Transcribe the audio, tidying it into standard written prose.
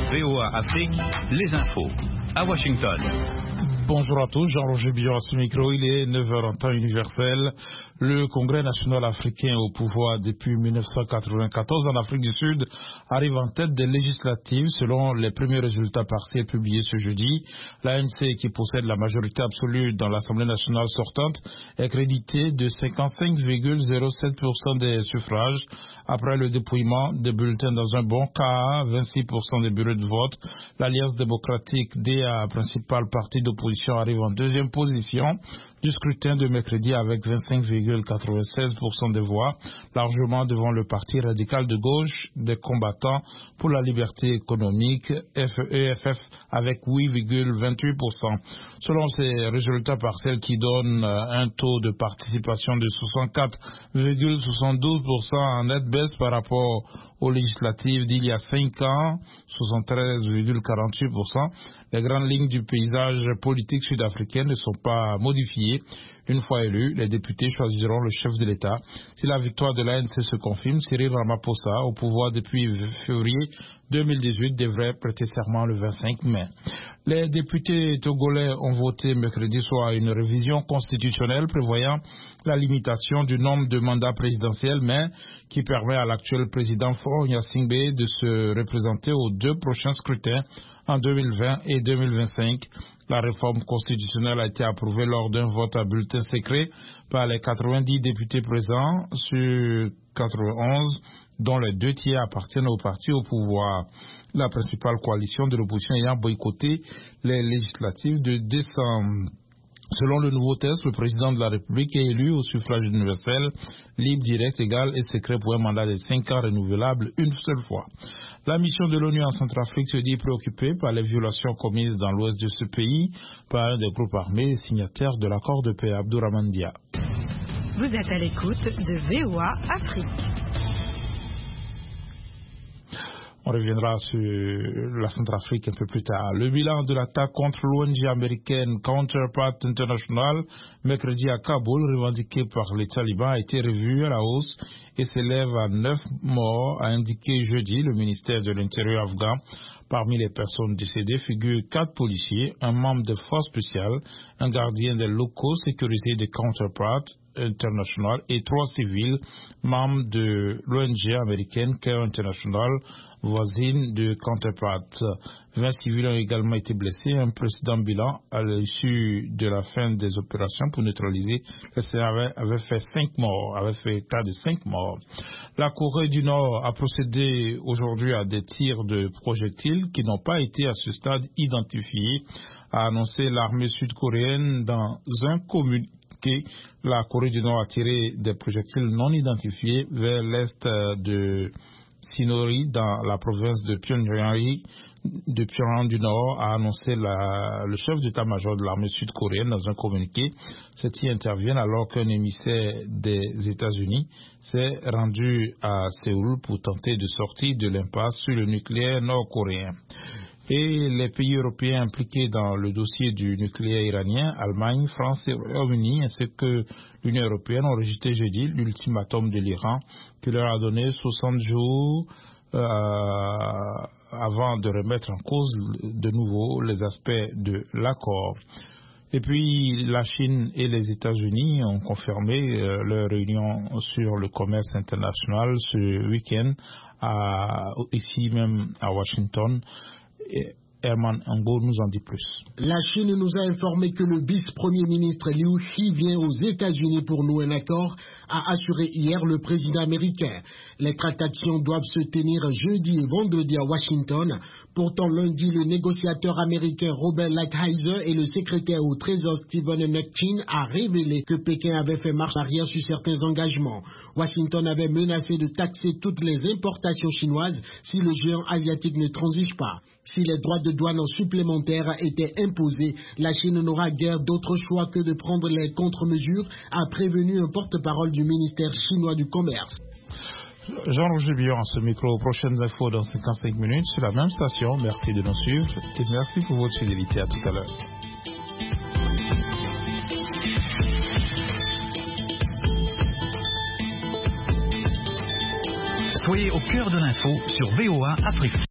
VOA Afrique, les infos. À Washington. Bonjour à tous, Jean-Roger Billon à ce micro, il est 9h en temps universel. Le Congrès national africain au pouvoir depuis 1994 en Afrique du Sud arrive en tête des législatives selon les premiers résultats partiels publiés ce jeudi. L'ANC, qui possède la majorité absolue dans l'Assemblée nationale sortante, est créditée de 55,07% des suffrages après le dépouillement des bulletins dans un bon cas, 26% des bureaux de vote. L'Alliance démocratique, DA, principal parti d'opposition, arrive en deuxième position du scrutin de mercredi avec 25,96% des voix, largement devant le parti radical de gauche des combattants pour la liberté économique, EFF, avec 8,28%. Selon ces résultats partiels qui donnent un taux de participation de 64,72% en nette baisse par rapport aux législatives d'il y a 5 ans, 73,48%, les grandes lignes du paysage politique sud-africain ne sont pas modifiées. Une fois élus, les députés choisiront le chef de l'État. Si la victoire de l'ANC se confirme, Cyril Ramaphosa, au pouvoir depuis février 2018, devrait prêter serment le 25 mai. Les députés togolais ont voté mercredi soir une révision constitutionnelle prévoyant la limitation du nombre de mandats présidentiels, mais qui permet à l'actuel président Faure Gnassingbé de se représenter aux 2 prochains scrutins en 2020 et 2025. La réforme constitutionnelle a été approuvée lors d'un vote à bulletin secret par les 90 députés présents sur 91, dont les 2 tiers appartiennent au parti au pouvoir. La principale coalition de l'opposition ayant boycotté les législatives de décembre. Selon le nouveau texte, le président de la République est élu au suffrage universel, libre, direct, égal et secret pour un mandat de 5 ans renouvelable une seule fois. La mission de l'ONU en Centrafrique se dit préoccupée par les violations commises dans l'ouest de ce pays par un des groupes armés signataires de l'accord de paix, Abdourahmane Dia. Vous êtes à l'écoute de VOA Afrique. On reviendra sur la Centrafrique un peu plus tard. Le bilan de l'attaque contre l'ONG américaine Counterpart International, mercredi à Kaboul, revendiqué par les talibans, a été revu à la hausse et s'élève à 9 morts, a indiqué jeudi le ministère de l'Intérieur afghan. Parmi les personnes décédées figurent 4 policiers, un membre de force spéciale, un gardien des locaux sécurisés de Counterpart International et 3 civils, membres de l'ONG américaine Care International, voisine de Counterpart. 20 civils ont également été blessés. Un précédent bilan à l'issue de la fin des opérations pour neutraliser les CRV avait fait cas de 5 morts. La Corée du Nord a procédé aujourd'hui à des tirs de projectiles qui n'ont pas été à ce stade identifiés, a annoncé l'armée sud-coréenne dans un communiqué. La Corée du Nord a tiré des projectiles non identifiés vers l'est de Sinori dans la province de Pyongyang du Nord, a annoncé le chef d'état-major de l'armée sud-coréenne dans un communiqué. Ceux-ci interviennent alors qu'un émissaire des États-Unis s'est rendu à Séoul pour tenter de sortir de l'impasse sur le nucléaire nord-coréen. Et les pays européens impliqués dans le dossier du nucléaire iranien, Allemagne, France et Royaume-Uni, ainsi que l'Union européenne, ont rejeté jeudi l'ultimatum de l'Iran qui leur a donné 60 jours avant de remettre en cause de nouveau les aspects de l'accord. Et puis la Chine et les États-Unis ont confirmé leur réunion sur le commerce international ce week-end, ici même à Washington. Et Herman Ango nous en dit plus. La Chine nous a informé que le vice-premier ministre Liu He vient aux États-Unis pour nouer un accord, a assuré hier le président américain. Les tractations doivent se tenir jeudi et vendredi à Washington. Pourtant, lundi, le négociateur américain Robert Lighthizer et le secrétaire au Trésor Stephen Mnuchin a révélé que Pékin avait fait marche arrière sur certains engagements. Washington avait menacé de taxer toutes les importations chinoises si le géant asiatique ne transige pas. Si les droits de douane supplémentaires étaient imposés, la Chine n'aura guère d'autre choix que de prendre les contre-mesures, a prévenu un porte-parole du ministère chinois du Commerce. Jean-Roger Billon, ce micro. Prochaines infos dans 55 minutes sur la même station. Merci de nous suivre et merci pour votre fidélité. À tout à l'heure. Soyez au cœur de l'info sur VOA Afrique.